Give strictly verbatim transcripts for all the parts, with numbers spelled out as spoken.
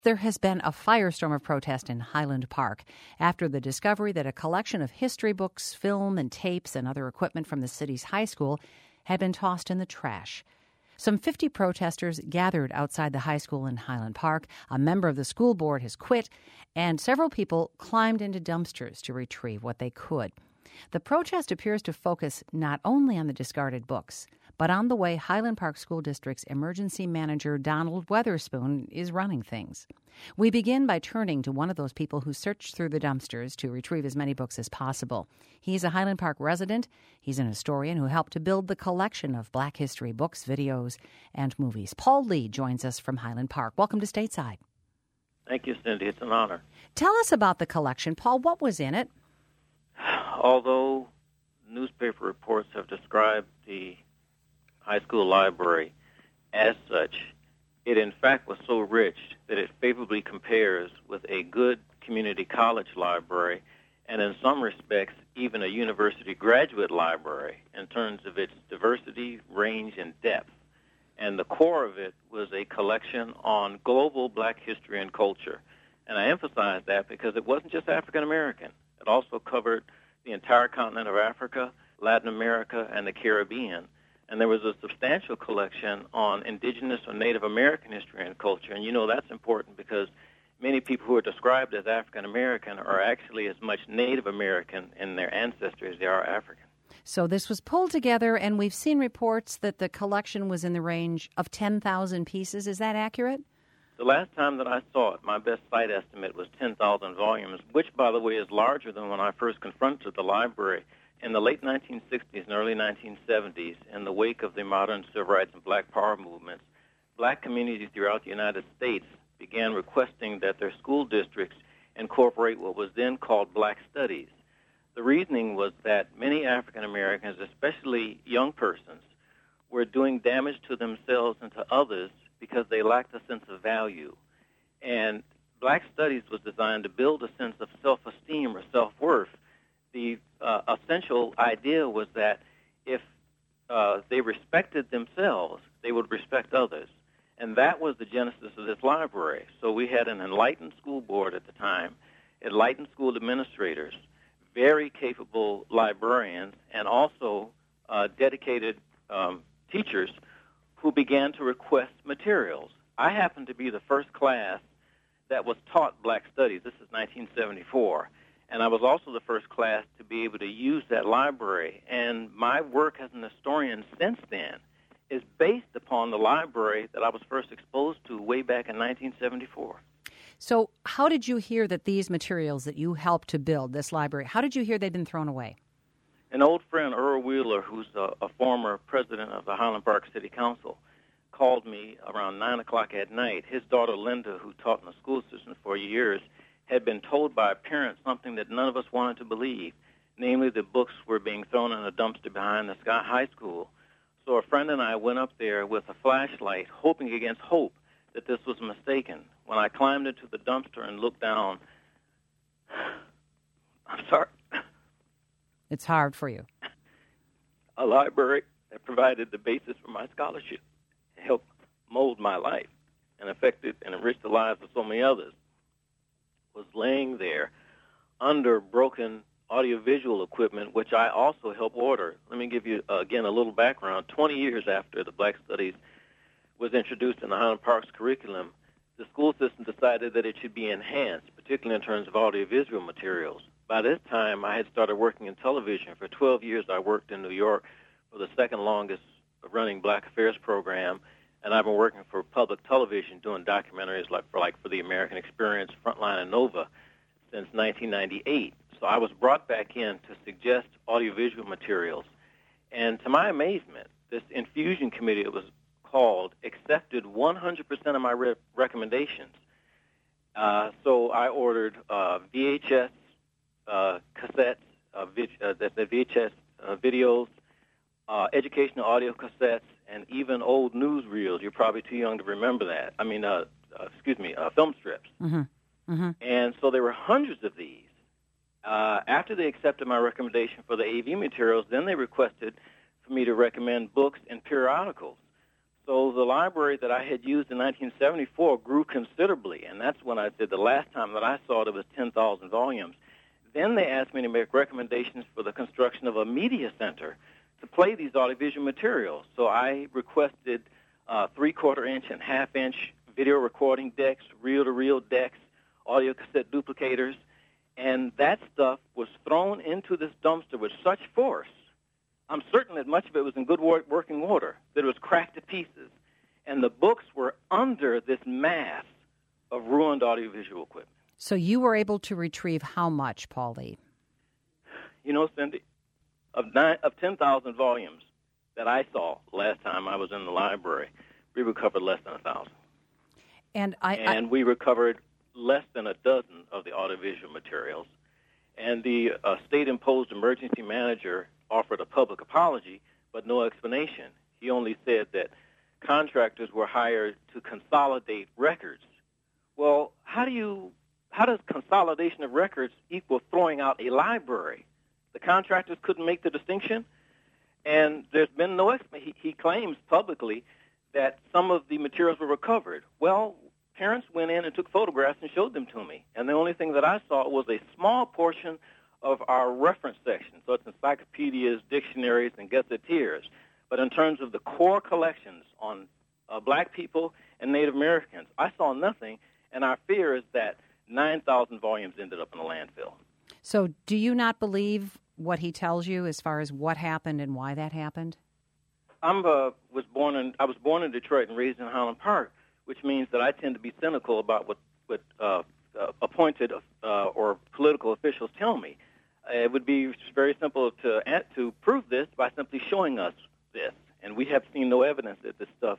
There has been a firestorm of protest in Highland Park after the discovery that a collection of history books, film and tapes and other equipment from the city's high school had been tossed in the trash. Some fifty protesters gathered outside the high school in Highland Park. A member of the school board has quit, and several people climbed into dumpsters to retrieve what they could. The protest appears to focus not only on the discarded books, but on the way Highland Park School District's emergency manager, Donald Weatherspoon, is running things. We begin by turning to one of those people who searched through the dumpsters to retrieve as many books as possible. He's a Highland Park resident. He's an historian who helped to build the collection of Black history books, videos, and movies. Paul Lee joins us from Highland Park. Welcome to Stateside. Thank you, Cindy. It's an honor. Tell us about the collection. Paul, what was in it? Although newspaper reports have described the high school library as such, it in fact was so rich that it favorably compares with a good community college library and in some respects even a university graduate library in terms of its diversity, range, and depth. And the core of it was a collection on global Black history and culture. And I emphasize that because it wasn't just African American. It also covered the entire continent of Africa, Latin America, and the Caribbean. And there was a substantial collection on indigenous or Native American history and culture. And you know that's important because many people who are described as African American are actually as much Native American in their ancestry as they are African. So this was pulled together, and we've seen reports that the collection was in the range of ten thousand pieces. Is that accurate? The last time that I saw it, my best site estimate was ten thousand volumes, which, by the way, is larger than when I first confronted the library in the late nineteen sixties and early nineteen seventies. In the wake of the modern civil rights and Black power movements, Black communities throughout the United States began requesting that their school districts incorporate what was then called Black Studies. The reasoning was that many African Americans, especially young persons, were doing damage to themselves and to others because they lacked a sense of value. And Black Studies was designed to build a sense of self-esteem or self-worth. The uh, essential idea was that if uh, they respected themselves, they would respect others. And that was the genesis of this library. So we had an enlightened school board at the time, enlightened school administrators, very capable librarians, and also uh, dedicated um, teachers who began to request materials. I happened to be the first class that was taught Black Studies. This is nineteen seventy-four. And I was also the first class to be able to use that library. And my work as an historian since then is based upon the library that I was first exposed to way back in nineteen seventy-four. So how did you hear that these materials that you helped to build, this library, how did you hear they'd been thrown away? An old friend, Earl Wheeler, who's a, a former president of the Highland Park City Council, called me around nine o'clock at night. His daughter, Linda, who taught in the school system for years, had been told by parents something that none of us wanted to believe, namely that books were being thrown in a dumpster behind the Scott High School. So a friend and I went up there with a flashlight, hoping against hope that this was mistaken. When I climbed into the dumpster and looked down, I'm sorry. It's hard for you. A library that provided the basis for my scholarship, helped mold my life, and affected and enriched the lives of so many others, was laying there under broken audiovisual equipment, which I also helped order. Let me give you, uh, again, a little background. twenty years after the Black Studies was introduced in the Highland Park's curriculum, the school system decided that it should be enhanced, particularly in terms of audiovisual materials. By this time, I had started working in television. For twelve years, I worked in New York for the second longest running Black Affairs program, and I've been working for public television doing documentaries like for, like for the American Experience, Frontline, and Nova since nineteen ninety-eight. So I was brought back in to suggest audiovisual materials. And to my amazement, this infusion committee, it was called, accepted one hundred percent of my re- recommendations. Uh, so I ordered uh, V H S uh, cassettes, uh, vid- uh, the, the V H S uh, videos, uh, educational audio cassettes, and even old newsreels. You're probably too young to remember that. I mean, uh, uh, excuse me, uh, film strips. Mm-hmm. Mm-hmm. And so there were hundreds of these. Uh, after they accepted my recommendation for the A V materials, then they requested for me to recommend books and periodicals. So the library that I had used in nineteen seventy-four grew considerably, and that's when I said the last time that I saw it, it was ten thousand volumes. Then they asked me to make recommendations for the construction of a media center to play these audiovisual materials. So I requested uh, three-quarter inch and half-inch video recording decks, reel-to-reel decks, audio cassette duplicators, and that stuff was thrown into this dumpster with such force. I'm certain that much of it was in good working order, that it was cracked to pieces, and the books were under this mass of ruined audiovisual equipment. So you were able to retrieve how much, Paul Lee? You know, Cindy, of nine, of ten thousand volumes that I saw last time I was in the library, we recovered less than a thousand. And I and I, we recovered less than a dozen of the audiovisual materials. And the uh, state-imposed emergency manager offered a public apology, but no explanation. He only said that contractors were hired to consolidate records. Well, how do you, how does consolidation of records equal throwing out a library? The contractors couldn't make the distinction, and there's been no explanation. He, he claims publicly that some of the materials were recovered. Well, parents went in and took photographs and showed them to me, and the only thing that I saw was a small portion of our reference section, so it's encyclopedias, dictionaries, and gazetteers. But in terms of the core collections on uh, black people and Native Americans, I saw nothing, and our fear is that nine thousand volumes ended up in a landfill. So do you not believe what he tells you as far as what happened and why that happened? I'm uh, was born in I was born in Detroit and raised in Highland Park, which means that I tend to be cynical about what what uh, uh, appointed uh, or political officials tell me. Uh, it would be very simple to to prove this by simply showing us this, and we have seen no evidence that this stuff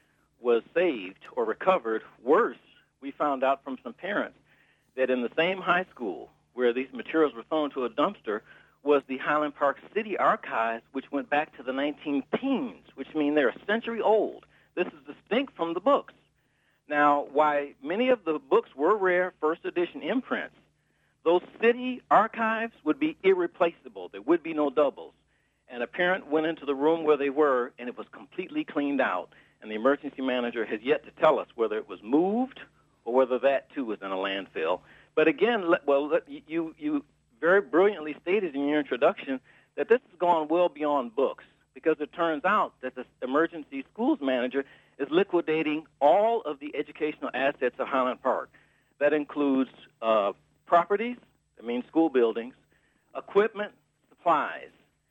was saved or recovered. Worse, we found out from some parents that in the same high school where these materials were thrown to a dumpster was the Highland Park City Archives, which went back to the nineteen teens, which means they're a century old. This is distinct from the books. Now, why many of the books were rare first edition imprints, those city archives would be irreplaceable. There would be no doubles. And a parent went into the room where they were, and it was completely cleaned out. And the emergency manager has yet to tell us whether it was moved or whether that, too, was in a landfill. But again, well, you, you very brilliantly stated in your introduction that this has gone well beyond books, because it turns out that the emergency schools manager is liquidating all of the educational assets of Highland Park. That includes uh, properties, I mean school buildings, equipment, supplies,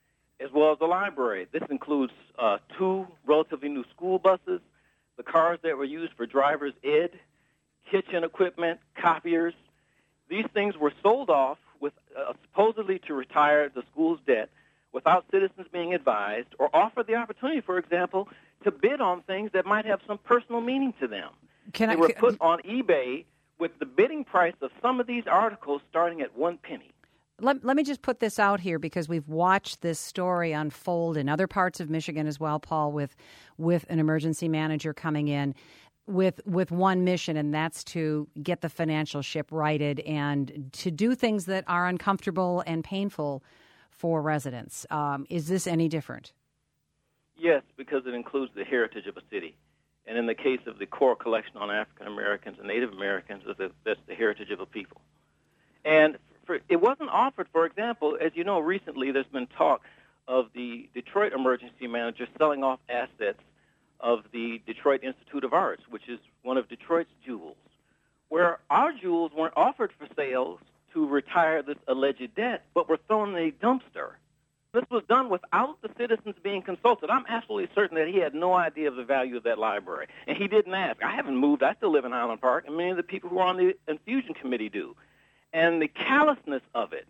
as well as the library. This includes uh, two relatively new school buses, the cars that were used for driver's ed, kitchen equipment, copiers. These things were sold off with uh, supposedly to retire the school's debt without citizens being advised or offered the opportunity, for example, to bid on things that might have some personal meaning to them. Can they I, were can, put on eBay with the bidding price of some of these articles starting at one penny. Let, let me just put this out here, because we've watched this story unfold in other parts of Michigan as well, Paul, with with an emergency manager coming in with with one mission, and that's to get the financial ship righted and to do things that are uncomfortable and painful for residents. Um, is this any different? Yes, because it includes the heritage of a city. And in the case of the core collection on African Americans and Native Americans, that's the heritage of a people. And for, it wasn't offered, for example, as you know, recently there's been talk of the Detroit emergency manager selling off assets of the Detroit Institute of Arts, which is one of Detroit's jewels, where our jewels weren't offered for sales to retire this alleged debt, but were thrown in a dumpster. This was done without the citizens being consulted. I'm absolutely certain that he had no idea of the value of that library, and he didn't ask. I haven't moved. I still live in Highland Park, and many of the people who are on the infusion committee do. And the callousness of it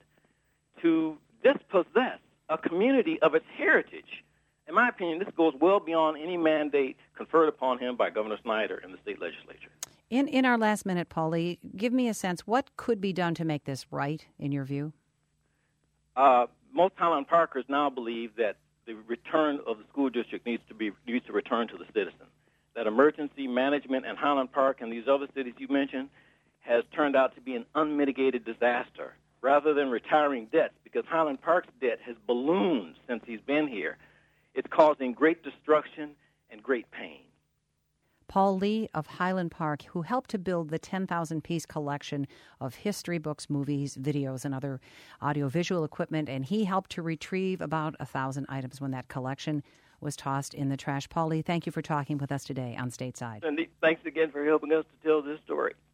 to dispossess a community of its heritage, in my opinion, this goes well beyond any mandate conferred upon him by Governor Snyder and the state legislature. In in our last minute, Paulie, give me a sense, what could be done to make this right, in your view? Uh, most Highland Parkers now believe that the return of the school district needs to be needs to return to the citizen. That emergency management in Highland Park and these other cities you mentioned has turned out to be an unmitigated disaster, rather than retiring debts, because Highland Park's debt has ballooned since he's been here. It's causing great destruction and great pain. Paul Lee of Highland Park, who helped to build the ten thousand piece collection of history books, movies, videos, and other audiovisual equipment. And he helped to retrieve about one thousand items when that collection was tossed in the trash. Paul Lee, thank you for talking with us today on Stateside. Cindy, thanks again for helping us to tell this story.